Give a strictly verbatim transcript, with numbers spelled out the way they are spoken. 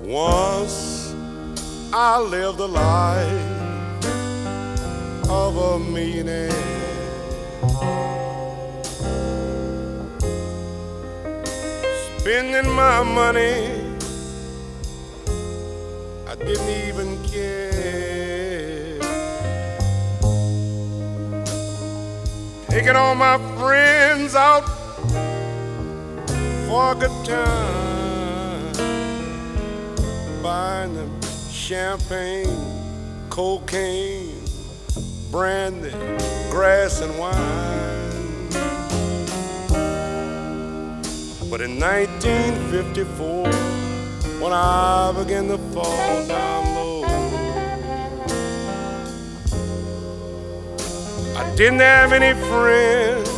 Once I lived a life of a meaning, spending my money, I didn't even care, taking all my friends out for a good time, buying them champagne, cocaine, brandy, grass and wine. But in nineteen fifty-four, when I began to fall down low, I didn't have any friends,